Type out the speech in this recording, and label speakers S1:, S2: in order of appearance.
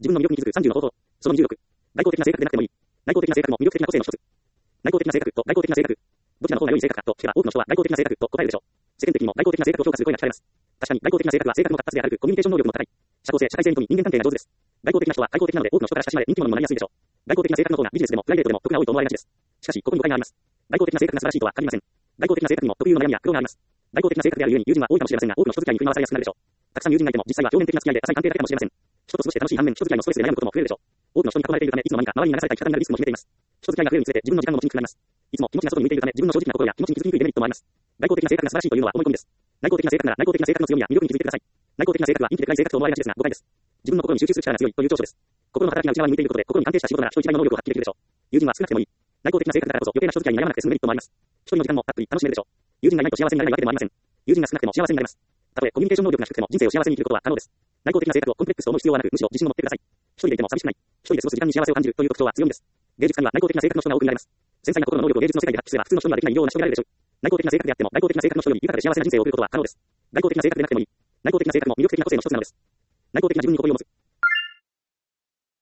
S1: 自分の魅力に気づく30の方法。その26。外交的な性格でなくてもいい。内向的な性格も魅力的な個性の一つ。内向的な性格と外交的な性格。どちらの方が良い性格かと聞けば多くの人は外交的な性格と答えるでしょう。世間的にも外交的な性格を評価する声が聞かれます。確かに外交的な性格は性格も活発で明るく、コミュニケーション能力も高い。社交性、社会性に富み、人間関係が上手です。外交的な人は外交的なので多くの人から親しまれ人気者にもなりやすいでしょう。外交的な性格の方がビジネスでもプライベートでも得が多いと思われがちです。しかし、ここに誤解があります。外交的な性格が素晴らしいとは限りません。外交的な性格にも特有の悩みや苦労があります。外交的な性格であるゆえに友人は多いかもしれませんが、多くの人付き合いに振り回されやすくなるでしょう。たくさん友人がいても実際は表面的な付き合いで浅い関係だけかもしれません。人と過ごして楽しい反面、人付き合いのストレスで悩むことも増えるでしょう。多くの人に囲まれているため、いつの間にか周りに流された生き方になるリスクも秘めています。人付き合いが増えるにつれて自分の時間も持ちにくくなります。いつも気持ちが外に向いているため、自分の正直な心や気持ちに気づきにくいデメリットもあります。外交的な性格が素晴らしいというのは思い込みです。内向的な性格なら内向的な性格の強みや魅力に気づいてください。内向的な性格は陰気で暗い性格と思われがちですが誤解です。自分の心に集中する力が強いという長所です。心の働きが内側に向いていることで心に安定した仕事なら人一倍の能力を発揮できるでしょう。友人は少なくてもいい。内向的な性格だからこそ余計な人付き合いに悩まなくて済むメリットもあります。一人の時間もたっぷり楽しめるでしょう。友人がいないと幸せになれないわけでもありません。友人が少なくても幸せになれます。たとえコミュニケーション能力が低くても人生を幸せに生きることは可能です。内向的な性格をコンプレックスと思う必要はなく、むしろ自信を持ってください。一人でいても寂しくない。一人で過ごす時間に幸せを感じるという特徴は強みです。芸術家には内向的な性格の人が多く見られます。繊細な心の能力を芸術の世界で発揮すれば普通の人にはできないような人がいるでしょう。内向的な性格であっても外交的な性格の人より豊かで幸せな人生を送ることは可能です。外交的な性格でなくてもいい。内向的な性格も魅力的な個性の一つなのです。内向的な自分に誇りを持つ。